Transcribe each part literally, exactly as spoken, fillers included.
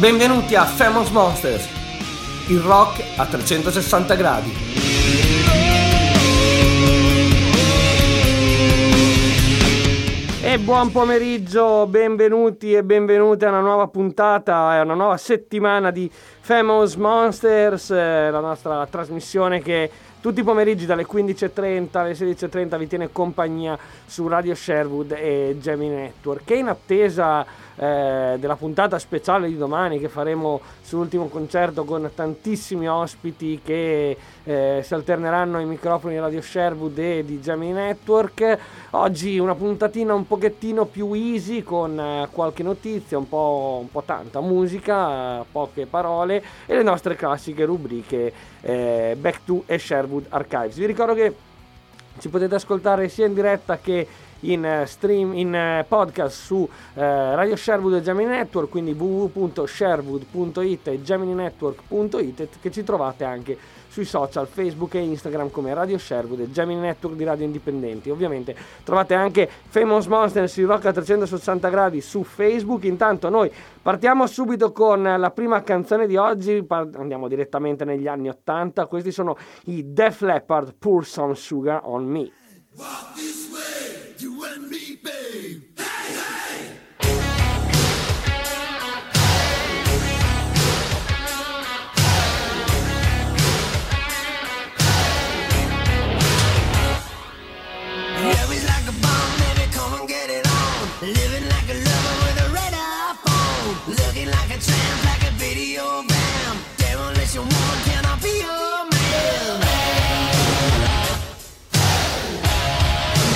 Benvenuti a Famous Monsters, il rock a trecentosessanta gradi. E buon pomeriggio, benvenuti e benvenute a una nuova puntata, a una nuova settimana di Famous Monsters, eh, la nostra trasmissione che tutti i pomeriggi dalle quindici e trenta alle sedici e trenta vi tiene compagnia su Radio Sherwood e Gemini Network. Che in attesa eh, della puntata speciale di domani che faremo sull'ultimo concerto con tantissimi ospiti che eh, si alterneranno ai microfoni di Radio Sherwood e di Gemini Network, oggi una puntatina un pochettino più easy con eh, qualche notizia, un po', un po' tanta musica, eh, poche parole e le nostre classiche rubriche eh, Back to e Sherwood Archives. Vi ricordo che ci potete ascoltare sia in diretta che in uh, stream, in uh, podcast su uh, Radio Sherwood e Gemini Network, quindi w w w punto sherwood punto i t e gemini network punto i t, che ci trovate anche sui social Facebook e Instagram come Radio Sherwood e Gemini Network di Radio Indipendenti. Ovviamente trovate anche Famous Monsters, il rock a trecentosessanta gradi su Facebook. Intanto noi partiamo subito con la prima canzone di oggi, andiamo direttamente negli anni ottanta. Questi sono i Def Leppard, Pour Some Sugar on Me. Walk this way, you and me, babe. Hey, hey! Yeah, we like a bomb, baby, come and get it on. Living like a lover with a red iPhone. Looking like a tramp, like a video bam. Demolition woman, can I be your man?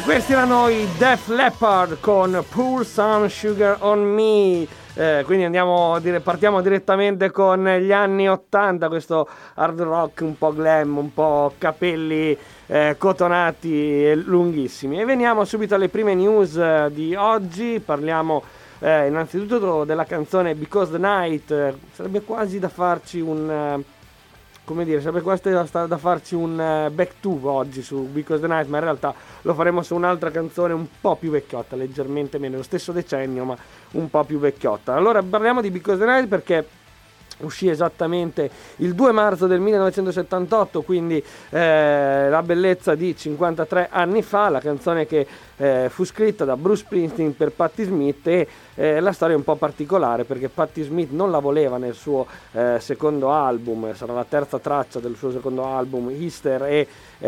questi erano i Def Leppard con Pour Some Sugar on Me. Eh, quindi andiamo, dire, partiamo direttamente con gli anni ottanta, questo hard rock un po' glam, un po' capelli eh, cotonati e lunghissimi. E veniamo subito alle prime news eh, di oggi. Parliamo eh, innanzitutto della canzone Because the Night. Eh, sarebbe quasi da farci un... Eh, come dire, sarebbe quasi da, da farci un uh, back to oggi su Because the Night, ma in realtà lo faremo su un'altra canzone un po' più vecchiotta, leggermente meno, lo stesso decennio ma un po' più vecchiotta. Allora parliamo di Because the Night perché uscì esattamente il due marzo del millenovecentosettantotto, quindi eh, la bellezza di cinquantatré anni fa, la canzone che eh, fu scritta da Bruce Springsteen per Patti Smith. E eh, la storia è un po' particolare perché Patti Smith non la voleva nel suo eh, secondo album, sarà la terza traccia del suo secondo album, Easter, e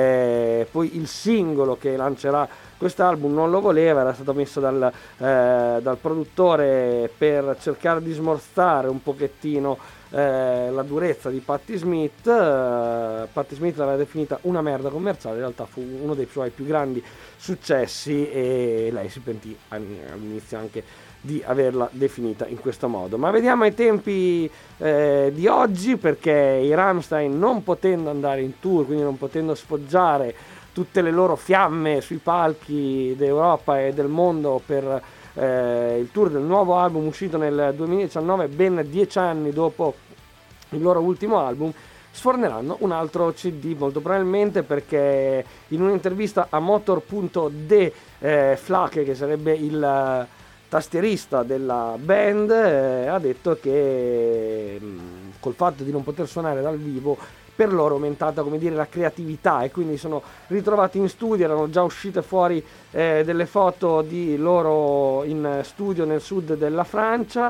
eh, poi il singolo che lancerà quest'album non lo voleva, era stato messo dal, eh, dal produttore per cercare di smorzare un pochettino eh, la durezza di Patti Smith. eh, Patti Smith l'aveva definita una merda commerciale, in realtà fu uno dei suoi più grandi successi e lei si pentì all'inizio anche di averla definita in questo modo. Ma vediamo i tempi eh, di oggi, perché i Rammstein, non potendo andare in tour, quindi non potendo sfoggiare tutte le loro fiamme sui palchi d'Europa e del mondo per eh, il tour del nuovo album uscito nel duemiladiciannove, ben dieci anni dopo il loro ultimo album, sforneranno un altro C D molto probabilmente, perché in un'intervista a Motor punto de eh, Flake, che sarebbe il tastierista della band, eh, ha detto che mh, col fatto di non poter suonare dal vivo per loro è aumentata, come dire, la creatività, e quindi sono ritrovati in studio. Erano già uscite fuori eh, delle foto di loro in studio nel sud della Francia,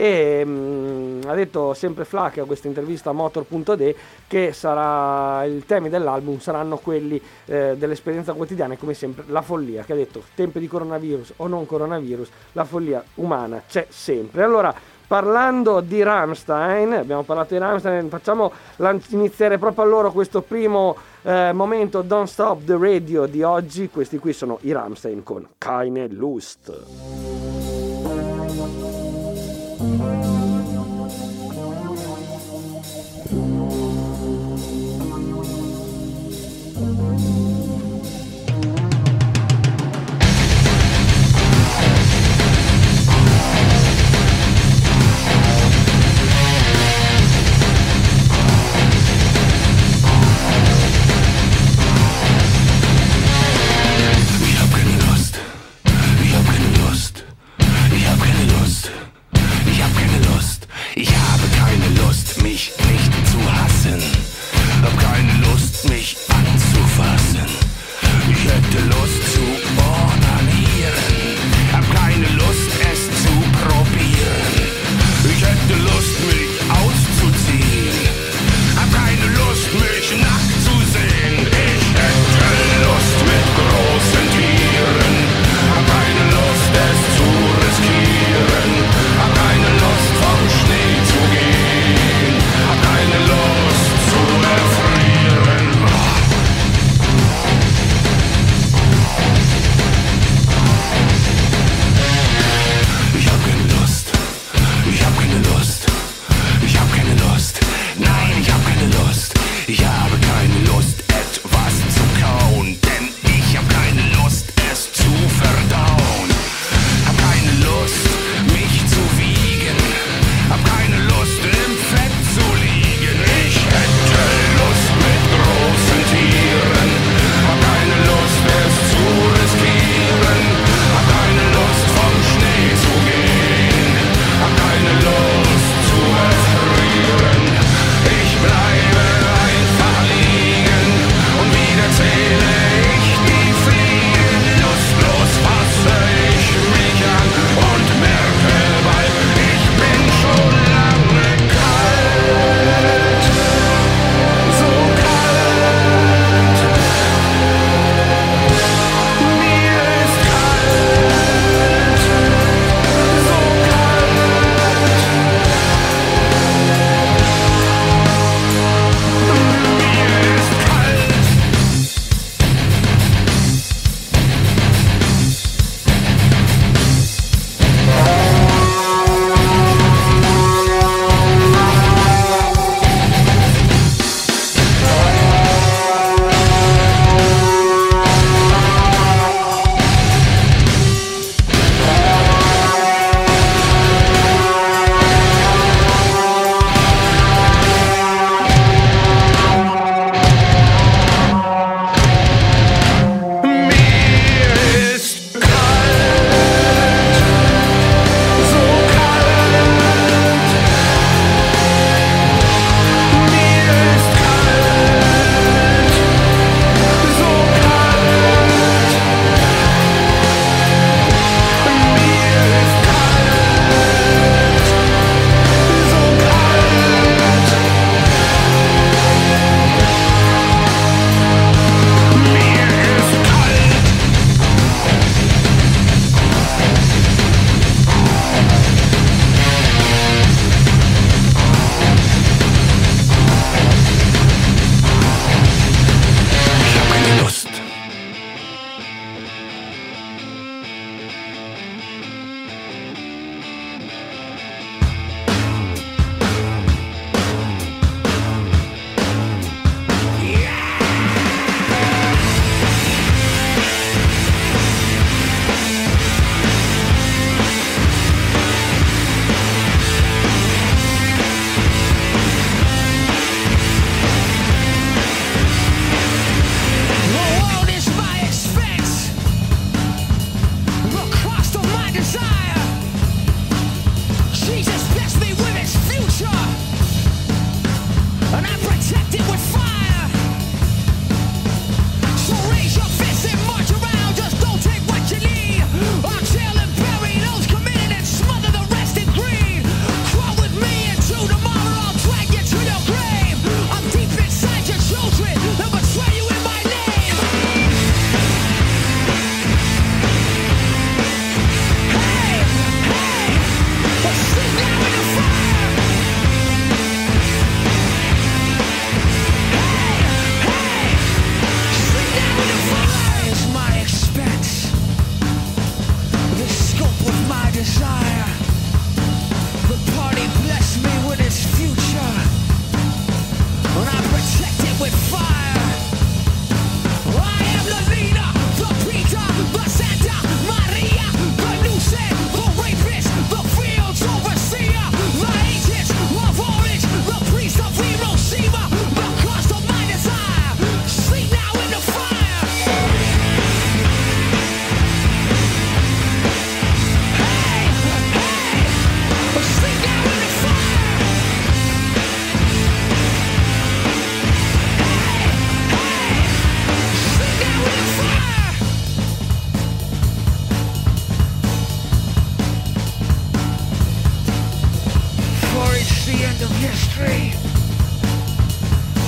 e mh, ha detto sempre Flake a questa intervista a Motor punto de che sarà, i temi dell'album saranno quelli eh, dell'esperienza quotidiana e come sempre la follia, che ha detto tempi di coronavirus o non coronavirus, la follia umana c'è sempre. Allora, parlando di Rammstein, abbiamo parlato di Rammstein, facciamo iniziare proprio a loro questo primo eh, momento Don't Stop the Radio di oggi. Questi qui sono i Rammstein con Keine Lust.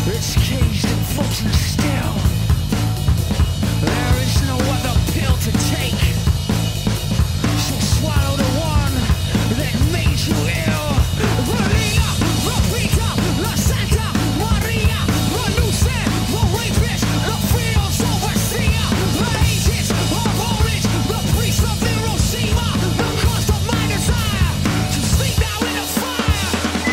It's caged and frozen still. There is no other pill to take. So swallow the one that made you ill. Maria, the Vita, La Santa Maria, the Lucid, the rapist, the Fields overseer, the agents of orange, the priest of Hiroshima, the cause of my desire to sleep now in the fire.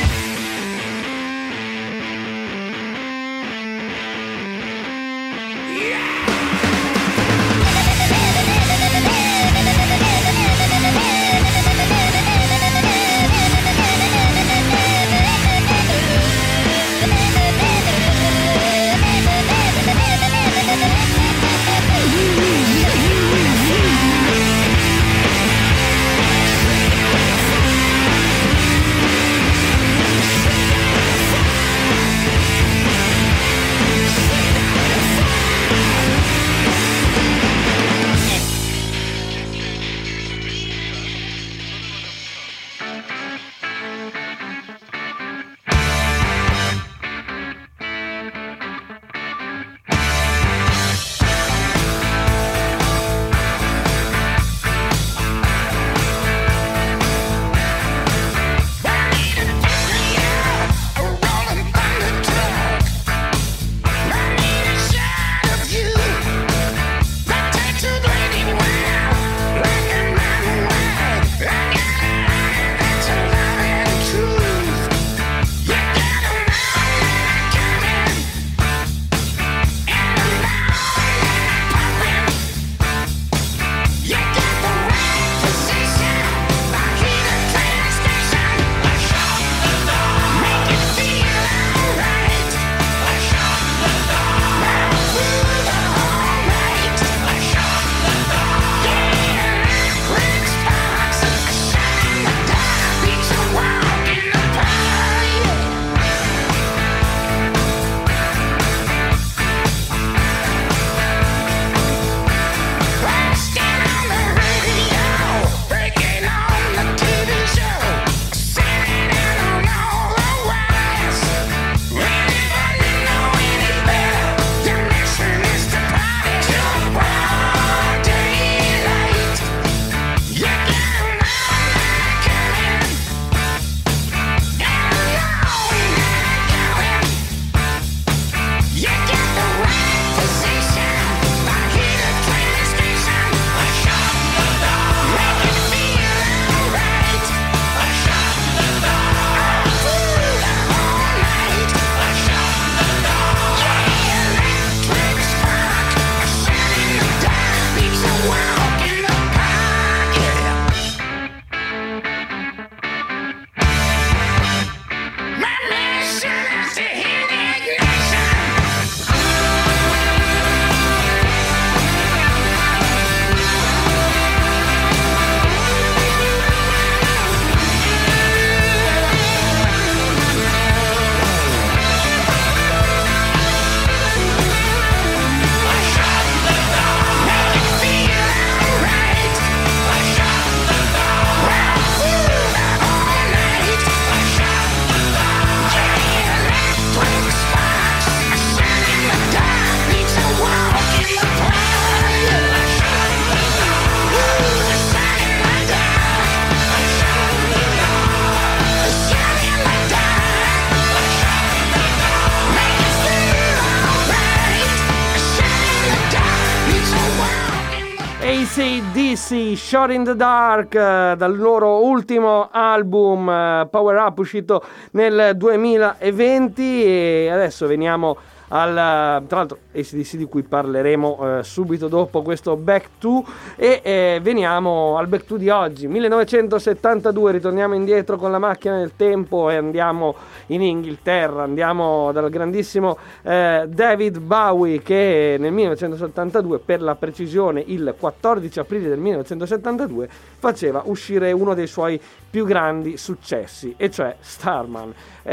A C D C, Shot in the Dark, eh, dal loro ultimo album eh, Power Up, uscito nel duemilaventi. E adesso veniamo al, tra l'altro A C D C di cui parleremo eh, subito dopo questo Back to, e eh, veniamo al Back to di oggi, millenovecentosettantadue. Ritorniamo indietro con la macchina del tempo e andiamo in Inghilterra, andiamo dal grandissimo eh, David Bowie, che nel millenovecentosettantadue, per la precisione il quattordici aprile del millenovecentosettantadue, faceva uscire uno dei suoi più grandi successi, e cioè Starman,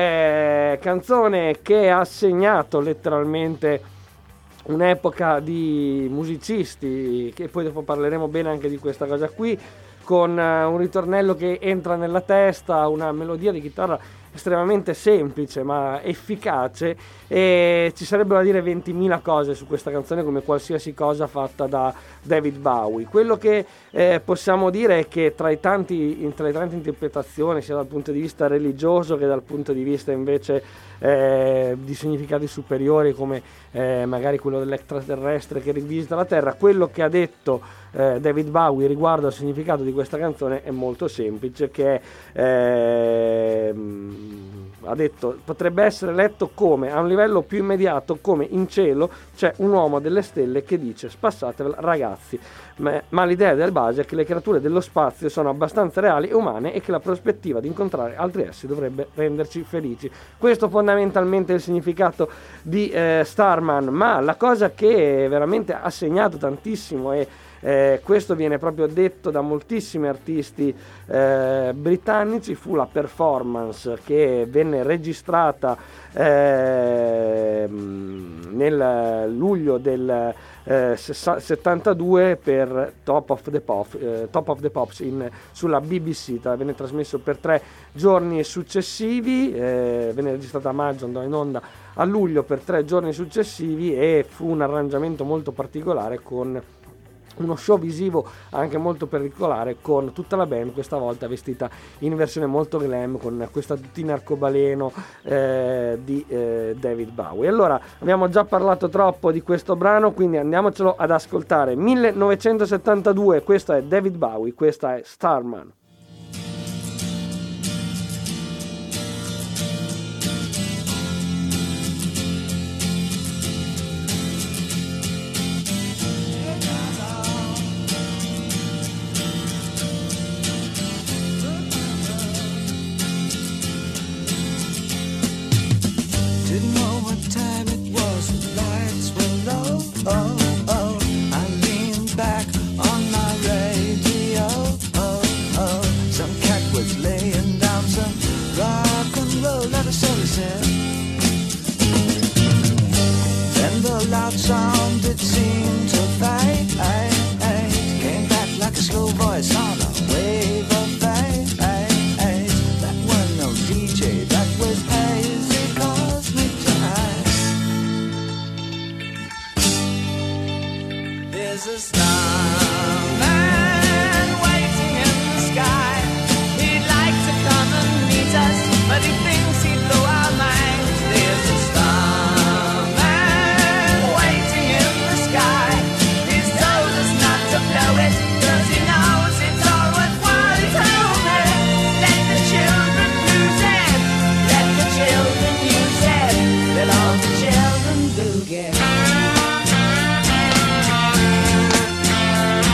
eh, canzone che ha segnato letteralmente un'epoca di musicisti, che poi dopo parleremo bene anche di questa cosa qui, con uh, un ritornello che entra nella testa, una melodia di chitarra estremamente semplice ma efficace, e ci sarebbero da dire ventimila cose su questa canzone, come qualsiasi cosa fatta da David Bowie. Quello che eh, possiamo dire è che tra i tanti tra le tante interpretazioni, sia dal punto di vista religioso che dal punto di vista invece eh, di significati superiori, come eh, magari quello dell'extraterrestre che rivisita la Terra, quello che ha detto eh, David Bowie riguardo al significato di questa canzone è molto semplice, che è, eh, ha detto potrebbe essere letto come, a un livello più immediato, come in cielo c'è un uomo delle stelle che dice spassatevela ragazzi, ma, ma l'idea del base è che le creature dello spazio sono abbastanza reali e umane e che la prospettiva di incontrare altri essi dovrebbe renderci felici. Questo fondamentalmente è il significato di eh, Starman, ma la cosa che veramente ha segnato tantissimo, e Eh, questo viene proprio detto da moltissimi artisti eh, britannici, fu la performance che venne registrata eh, nel luglio del eh, settantadue per Top of the, Pop, eh, Top of the Pops in, sulla B B C. Venne trasmesso per tre giorni successivi, eh, venne registrata a maggio, andò in onda a luglio per tre giorni successivi, e fu un arrangiamento molto particolare con uno show visivo anche molto particolare, con tutta la band questa volta vestita in versione molto glam, con questa tutina arcobaleno eh, di eh, David Bowie. Allora, abbiamo già parlato troppo di questo brano, quindi andiamocelo ad ascoltare. millenovecentosettantadue, questo è David Bowie, questa è Starman. Sound that seemed to fade, came back like a slow voice on a wave of fade. That was no D J, that was hazy cosmic jive. There's a starman waiting in the sky. He'd like to come and meet us, but he thinks he'd blow our minds. There's a star children do get.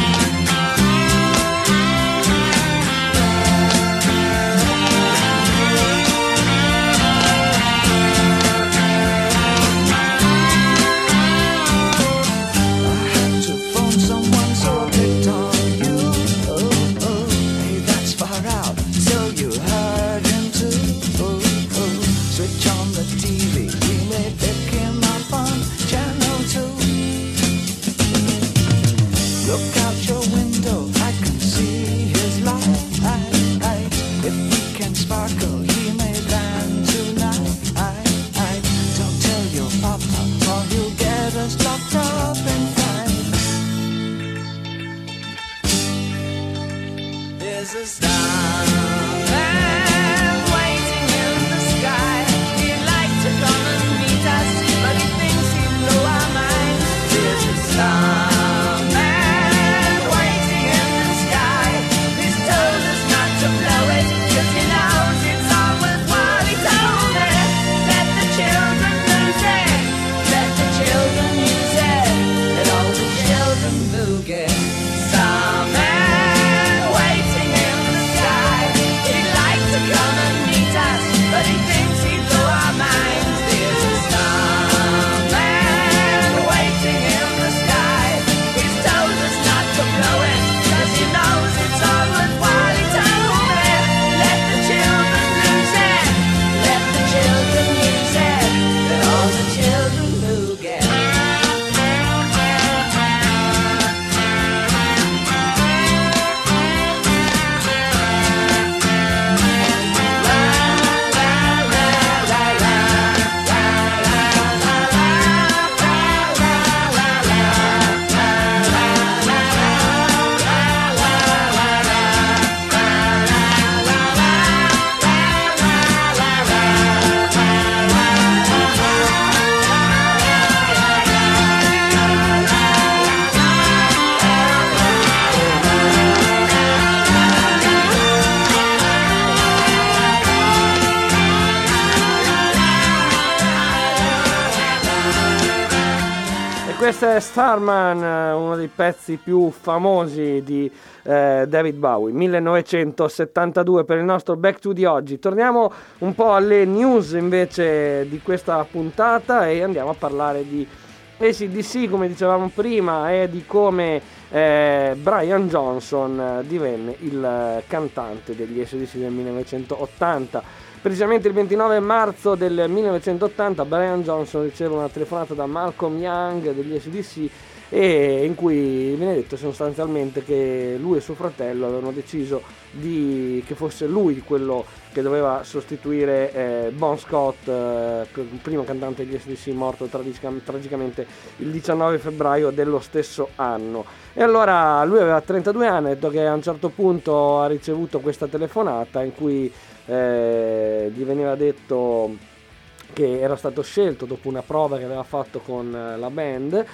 questo è Starman, uno dei pezzi più famosi di eh, David Bowie, millenovecentosettantadue per il nostro Back to di oggi. Torniamo un po' alle news invece di questa puntata e andiamo a parlare di A C D C, come dicevamo prima, e di come eh, Brian Johnson divenne il cantante degli A C D C del millenovecentottanta. Precisamente il ventinove marzo del millenovecentottanta Brian Johnson riceve una telefonata da Malcolm Young degli A C D C e in cui viene detto sostanzialmente che lui e suo fratello avevano deciso di, che fosse lui quello che doveva sostituire eh, Bon Scott, eh, il primo cantante degli A C D C morto tragica, tragicamente il diciannove febbraio dello stesso anno. E allora lui aveva trentadue anni, ha detto che a un certo punto ha ricevuto questa telefonata in cui Eh, gli veniva detto che era stato scelto dopo una prova che aveva fatto con la band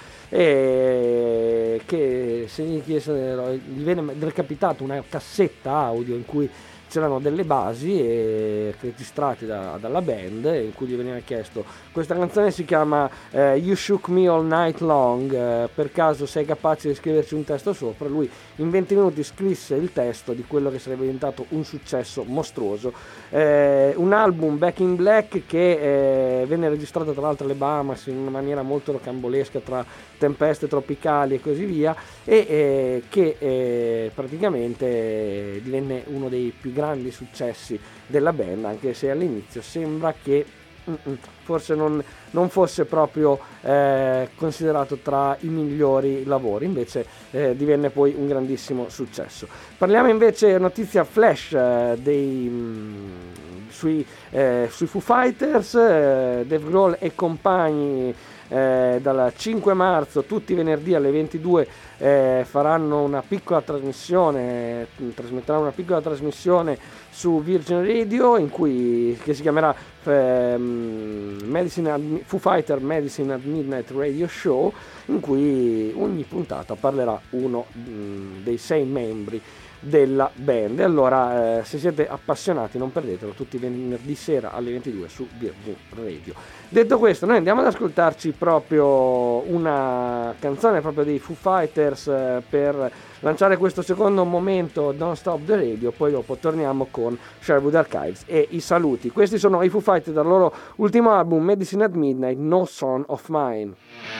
e che se gli, chiesero, gli viene recapitato una cassetta audio in cui c'erano delle basi e registrate da, dalla band in cui gli veniva chiesto: questa canzone si chiama eh, You Shook Me All Night Long, eh, per caso sei capace di scriverci un testo sopra? Lui in venti minuti scrisse il testo di quello che sarebbe diventato un successo mostruoso, eh, un album Back in Black che eh, venne registrato tra l'altro alle Bahamas in una maniera molto rocambolesca tra tempeste tropicali e così via, e eh, che eh, praticamente eh, divenne uno dei più grandi successi della band, anche se all'inizio sembra che mm, forse non, non fosse proprio eh, considerato tra i migliori lavori, invece eh, divenne poi un grandissimo successo. Parliamo invece, notizia flash, eh, dei, mh, sui, eh, sui Foo Fighters, eh, Dave Grohl e compagni. Eh, dal cinque marzo tutti i venerdì alle ventidue eh, faranno una piccola trasmissione, eh, trasmetteranno una piccola trasmissione su Virgin Radio in cui, che si chiamerà eh, Medicine at, Foo Fighter Medicine at Midnight Radio Show, in cui ogni puntata parlerà uno mh, dei sei membri della band. E allora eh, se siete appassionati non perdetelo, tutti i venerdì sera alle ventidue su Virgin Radio. Detto questo, noi andiamo ad ascoltarci proprio una canzone proprio dei Foo Fighters eh, per lanciare questo secondo momento Don't Stop the Radio, poi dopo torniamo con Sherwood Archives e i saluti. Questi sono i Foo Fighters dal loro ultimo album Medicine at Midnight, No Son of Mine.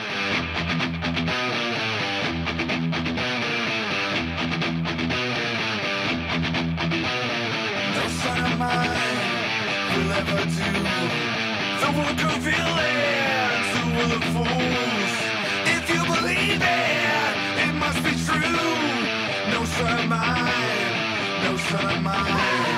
Will ever do the work of villains who will the fools. If you believe it, it must be true. No son of mine, no son of mine.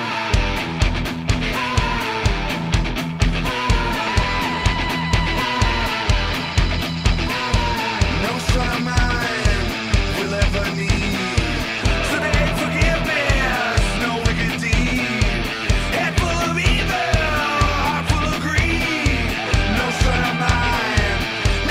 No son of mine will ever need today forgiveness, no wicked deed. Head full of evil, heart full of greed. No son of mine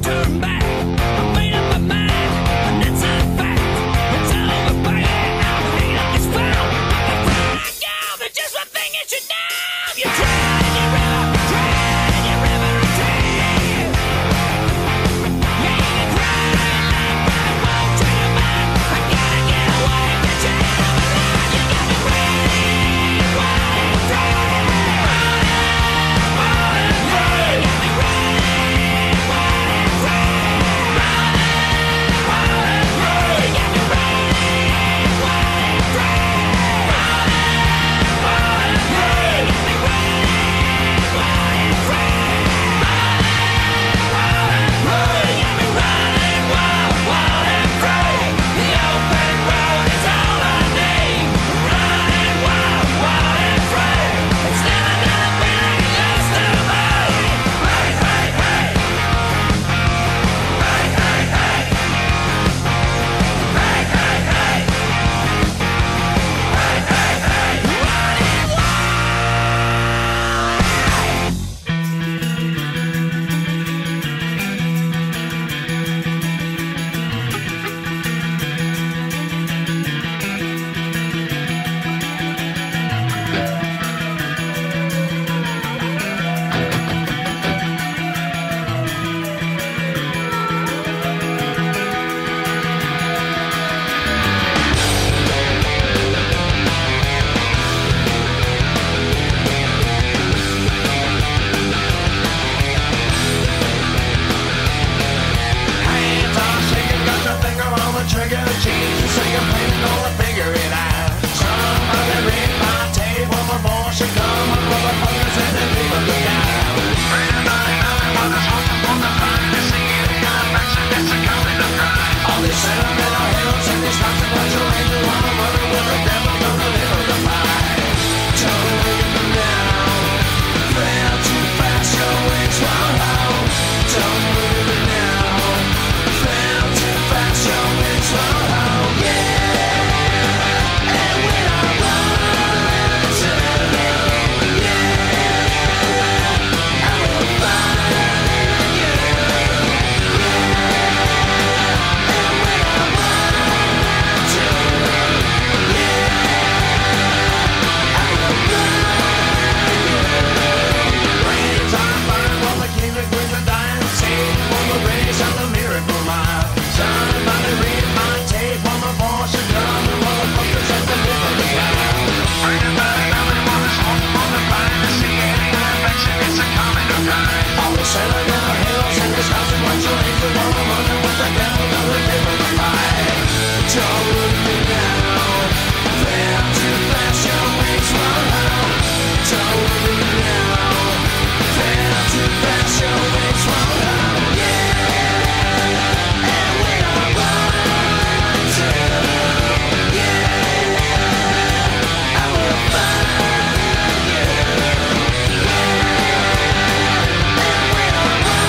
turn back. I made up my mind, and that's a fact. It's over, baby. I'm hanging up this phone. I go, but just one thing you should know. You tried in your river, tried in your river, and tried. Yeah, you cry like I won't treat your mind. I gotta get away, get you out of my life. You got me running, wild and free. We'll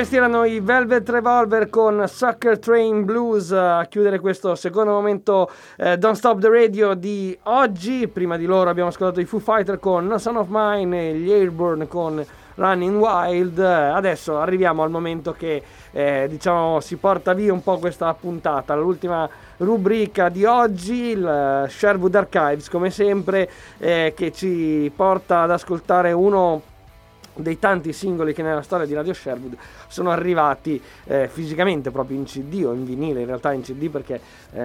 questi erano i Velvet Revolver con Sucker Train Blues a chiudere questo secondo momento eh, Don't Stop the Radio di oggi. Prima di loro abbiamo ascoltato i Foo Fighter con No Son of Mine e gli Airborne con Running Wild. Adesso arriviamo al momento che eh, diciamo si porta via un po' questa puntata, l'ultima rubrica di oggi, il Sherwood Archives come sempre, eh, che ci porta ad ascoltare uno dei tanti singoli che nella storia di Radio Sherwood sono arrivati eh, fisicamente proprio in C D o in vinile, in realtà in C D perché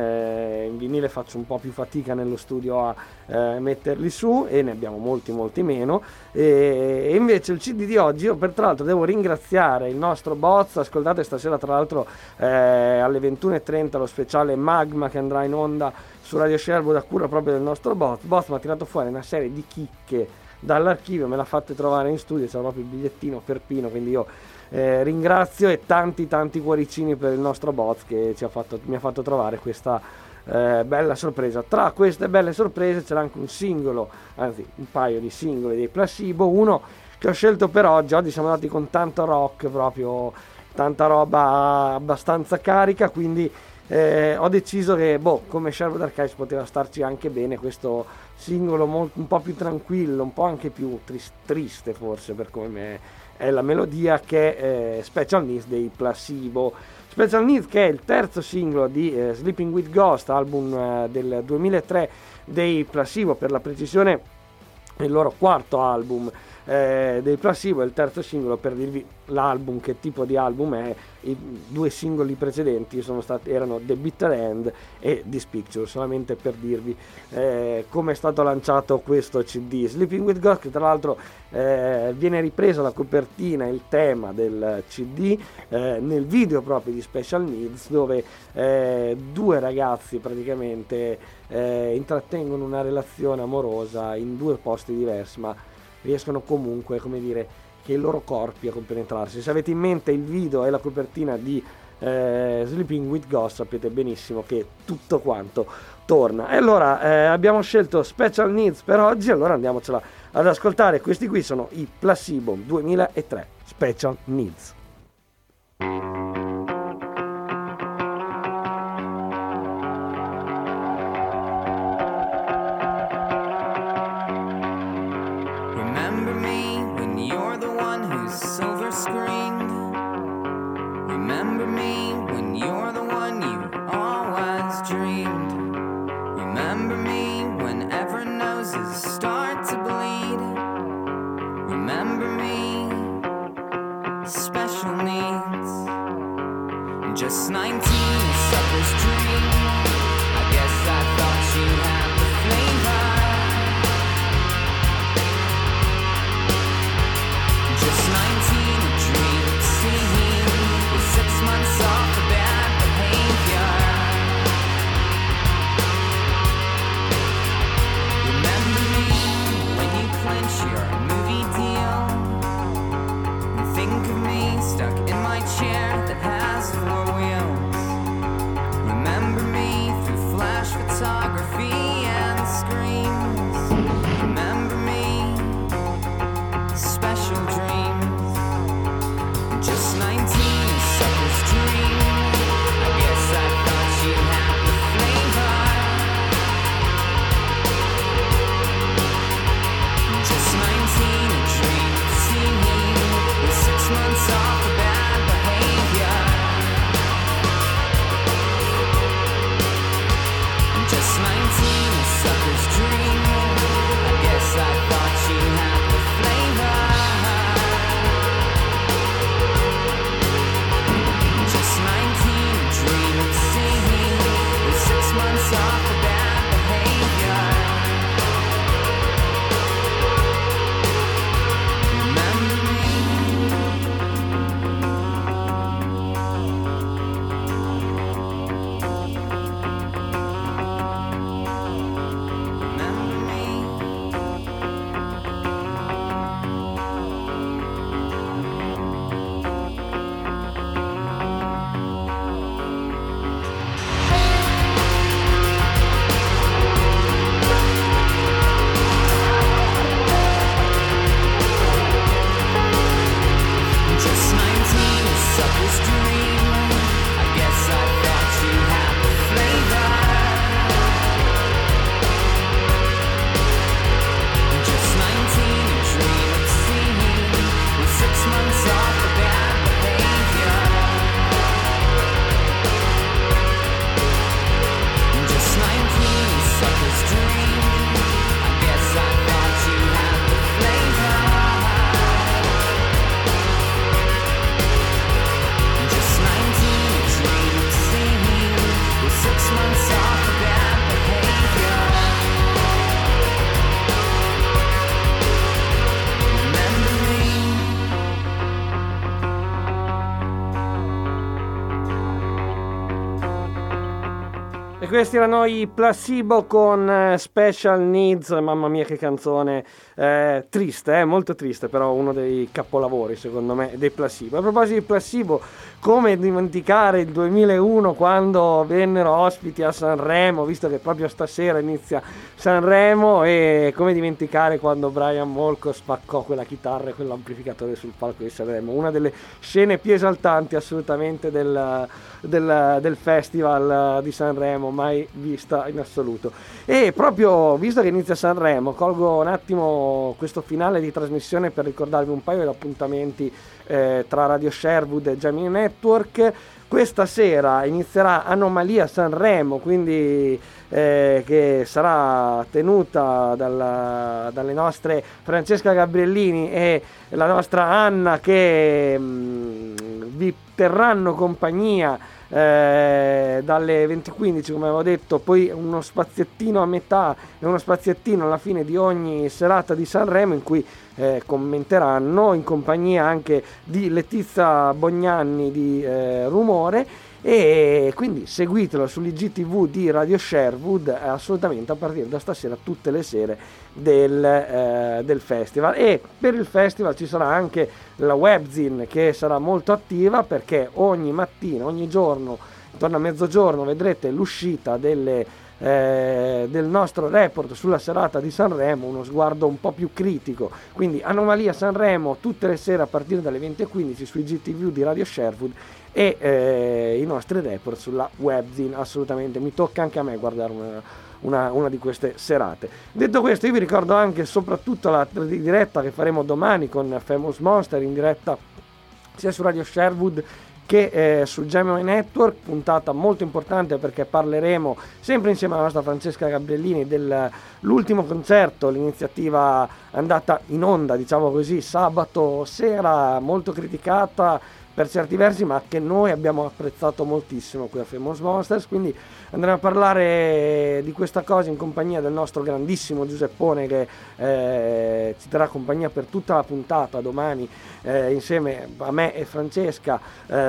eh, in vinile faccio un po' più fatica nello studio a eh, metterli su e ne abbiamo molti molti meno, e, e invece il C D di oggi, io per tra l'altro devo ringraziare il nostro Boz. Ascoltate stasera tra l'altro eh, alle ventuno e trenta lo speciale Magma che andrà in onda su Radio Sherwood a cura proprio del nostro Boz. Boz mi ha tirato fuori una serie di chicche dall'archivio, me l'ha fatte trovare in studio, c'era proprio il bigliettino per Pino, quindi io eh, ringrazio e tanti tanti cuoricini per il nostro Boz che ci ha fatto, mi ha fatto trovare questa eh, bella sorpresa. Tra queste belle sorprese c'era anche un singolo, anzi un paio di singoli dei Placebo, uno che ho scelto per oggi. Oggi siamo andati con tanto rock, proprio tanta roba abbastanza carica, quindi Eh, ho deciso che, boh, come Sherwood Archives poteva starci anche bene questo singolo molto, un po' più tranquillo, un po' anche più tris- triste forse per come è la melodia, che è eh, Special Needs dei Placebo. Special Needs che è il terzo singolo di eh, Sleeping with Ghost, album eh, del duemilatré dei Placebo, per la precisione il loro quarto album eh, dei Placebo, è il terzo singolo. Per dirvi l'album, che tipo di album è, i due singoli precedenti sono stati, erano The Bitter End e This Picture, solamente per dirvi eh, come è stato lanciato questo C D. Sleeping with Ghost, che tra l'altro eh, viene ripresa la copertina, il tema del C D eh, nel video proprio di Special Needs, dove eh, due ragazzi praticamente eh, intrattengono una relazione amorosa in due posti diversi, ma riescono comunque, come dire, che i loro corpi a compenetrarsi. Se avete in mente il video e la copertina di eh, Sleeping with Ghost, sapete benissimo che tutto quanto torna. E allora eh, abbiamo scelto Special Needs per oggi, allora andiamocela ad ascoltare. Questi qui sono i Placebo duemilatré, Special Needs. Just nineteen, a sucker's dream. I guess I thought you had the flavor. Just nineteen, a dream scene with six months off for bad behavior. Remember me when you clench your movie deal, and think of me stuck in my chair that has four wheels. Remember me through flash photography. E questi erano i Placebo con eh, Special Needs. Mamma mia che canzone eh, triste, eh, molto triste, però uno dei capolavori secondo me dei Placebo. A proposito di Placebo, come dimenticare il duemilauno quando vennero ospiti a Sanremo, visto che proprio stasera inizia Sanremo, e come dimenticare quando Brian Molko spaccò quella chitarra e quell'amplificatore sul palco di Sanremo, una delle scene più esaltanti assolutamente del, del, del festival di Sanremo, mai vista in assoluto. E proprio visto che inizia Sanremo, colgo un attimo questo finale di trasmissione per ricordarvi un paio di appuntamenti eh, tra Radio Sherwood e Gemini Network. Questa sera inizierà Anomalia Sanremo, quindi eh, che sarà tenuta dalla, dalle nostre Francesca Gabriellini e la nostra Anna, che mh, vi terranno compagnia eh, dalle venti e quindici, come avevo detto, poi uno spaziettino a metà e uno spaziettino alla fine di ogni serata di Sanremo in cui eh, commenteranno in compagnia anche di Letizia Bognanni di eh, Rumore. E quindi seguitelo sull'I G T V di Radio Sherwood assolutamente a partire da stasera tutte le sere del, eh, del festival. E per il festival ci sarà anche la webzine che sarà molto attiva, perché ogni mattina, ogni giorno intorno a mezzogiorno vedrete l'uscita delle Eh, del nostro report sulla serata di Sanremo, uno sguardo un po' più critico. Quindi Anomalia Sanremo tutte le sere a partire dalle venti e quindici sui G T V di Radio Sherwood e eh, i nostri report sulla webzine. Assolutamente mi tocca anche a me guardare una, una, una di queste serate. Detto questo, io vi ricordo anche soprattutto la diretta che faremo domani con Famous Monster, in diretta sia su Radio Sherwood che eh, su Gemini Network, puntata molto importante perché parleremo sempre insieme alla nostra Francesca Gabriellini dell'ultimo concerto, l'iniziativa andata in onda, diciamo così, sabato sera, molto criticata per certi versi, ma che noi abbiamo apprezzato moltissimo qui a Famous Monsters. Quindi andremo a parlare di questa cosa in compagnia del nostro grandissimo Giuseppone, che eh, ci terrà compagnia per tutta la puntata domani eh, insieme a me e Francesca,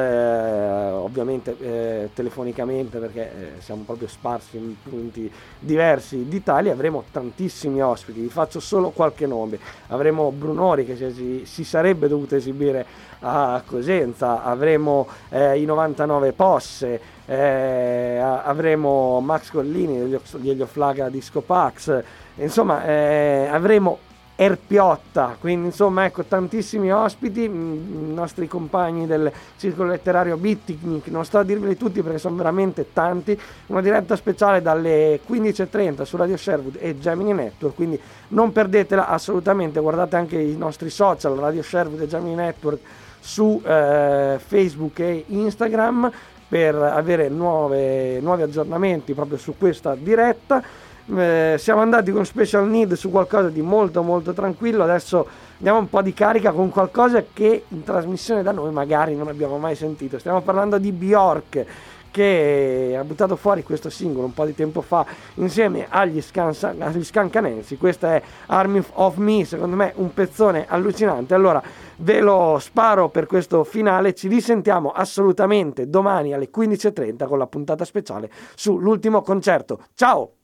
eh, ovviamente eh, telefonicamente, perché eh, siamo proprio sparsi in punti diversi d'Italia. Avremo tantissimi ospiti, vi faccio solo qualche nome. Avremo Brunori che si, si sarebbe dovuto esibire a Cosenza, avremo eh, i novantanove Posse, eh, avremo Max Collini degli Elioflaga Disco Pax, insomma eh, avremo Erpiotta, quindi insomma ecco tantissimi ospiti, i nostri compagni del circolo letterario Bittic, non sto a dirveli tutti perché sono veramente tanti. Una diretta speciale dalle quindici e trenta su Radio Sherwood e Gemini Network, quindi non perdetela assolutamente. Guardate anche i nostri social Radio Sherwood e Gemini Network su eh, Facebook e Instagram per avere nuove, nuovi aggiornamenti proprio su questa diretta. Eh, siamo andati con Special Need su qualcosa di molto molto tranquillo, adesso diamo un po' di carica con qualcosa che in trasmissione da noi magari non abbiamo mai sentito. Stiamo parlando di Bjork, che ha buttato fuori questo singolo un po' di tempo fa insieme agli, Scansa, agli Scancanensi. Questa è Army of Me, secondo me un pezzone allucinante. Allora ve lo sparo per questo finale, ci risentiamo assolutamente domani alle quindici e trenta con la puntata speciale sull'ultimo concerto. Ciao!